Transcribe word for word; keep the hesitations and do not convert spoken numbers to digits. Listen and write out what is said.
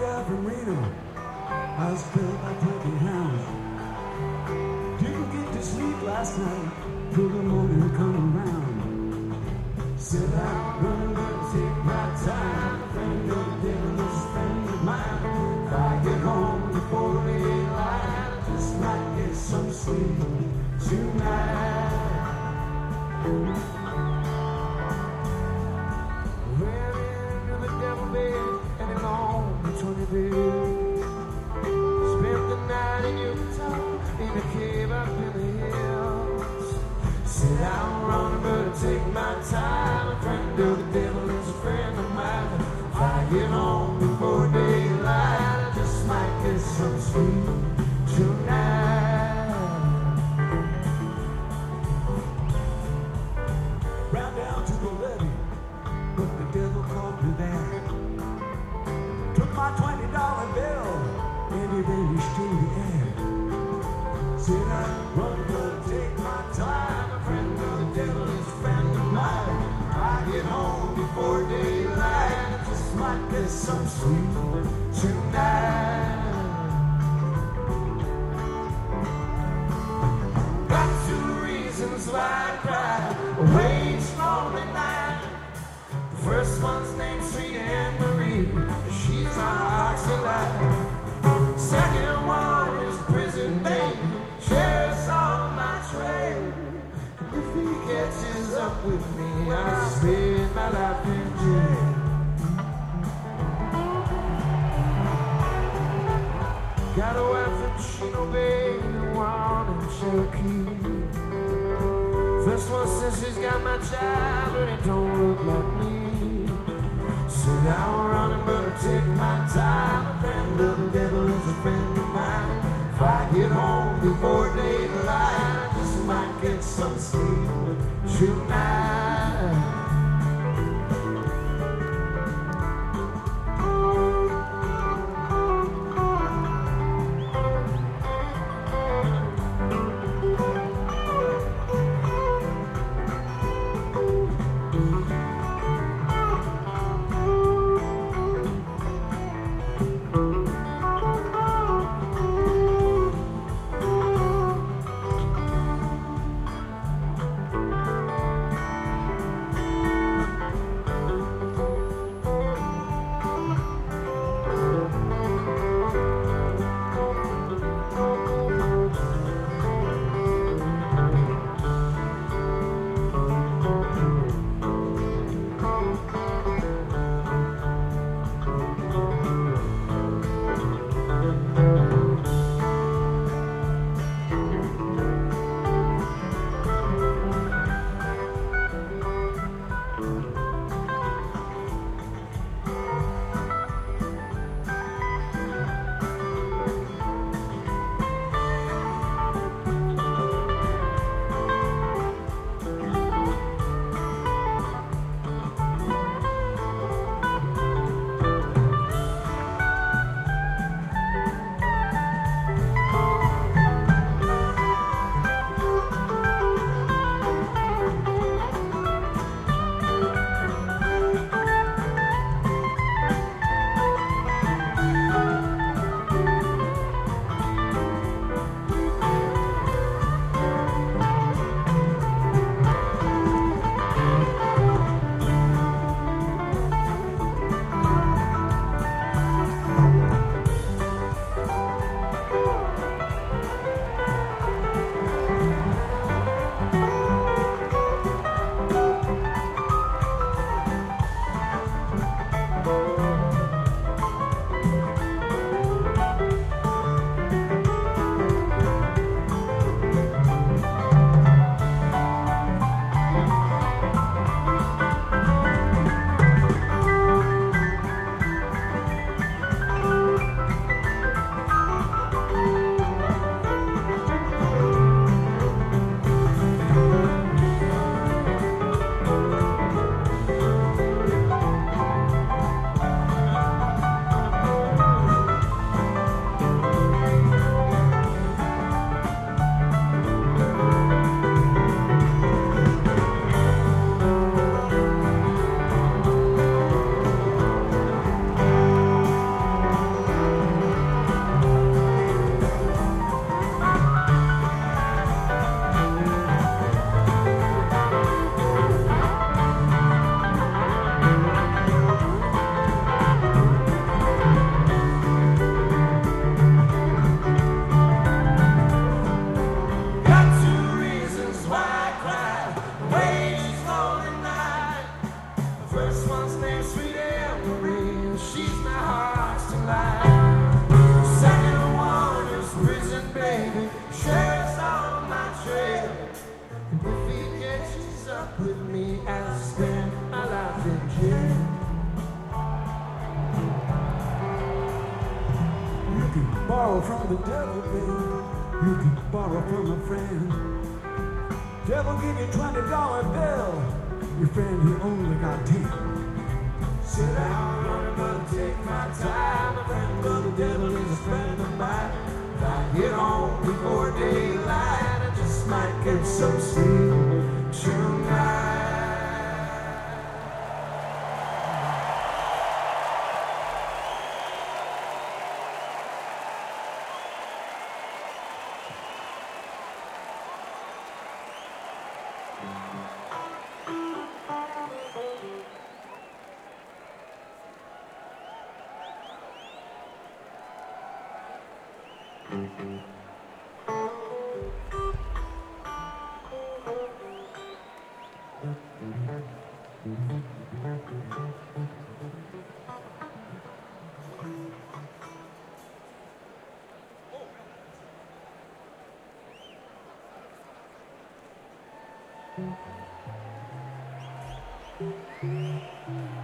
guy from Reno. I was filled by twenty hounds. Didn't get to sleep last night till the morning come around. Said I'm gonna take my time. Friend of the devil is a friend of mine. If I get home before daylight, I just might get some sleep tonight. Ran into the devil bed and he long twenty bed. Spent the night in Utah in a cave up in the hills. Said I'm running, but I take my time. A friend of the devil is a friend of mine. If I get home before daylight, I just might get some sleep tonight. Round down to the levee, but the devil called me there. Took my twenty dollar bill and he vanished in the air. Said I'm running, but I take my time. A friend of the devil is a friend of mine. I get home before daylight, I just might get some sleep tonight. Got two reasons why I cry away each lonely night. The first one's named Sweet Anne Marie, she's my heart's alive. Second one is prison baby, sheriff's on my trail. If he catches up with me, I'll spend my life in jail. Got a wife in Chino Bay, one in Cherokee. First one says she's got my child, but it don't look like me. Said I'm running, but I take my time. A friend of the devil is a friend of mine. If I get home before daylight, I just might get some sleep tonight. me as I spend my life in jail. You can borrow from the devil, babe. You can borrow from a friend. Devil give you twenty dollar bill. Your friend, you only got ten. Sit down, honey, but take my time. My friend, but the devil is a friend of mine. If I get home before daylight, I just might get some sleep tonight. Thank you.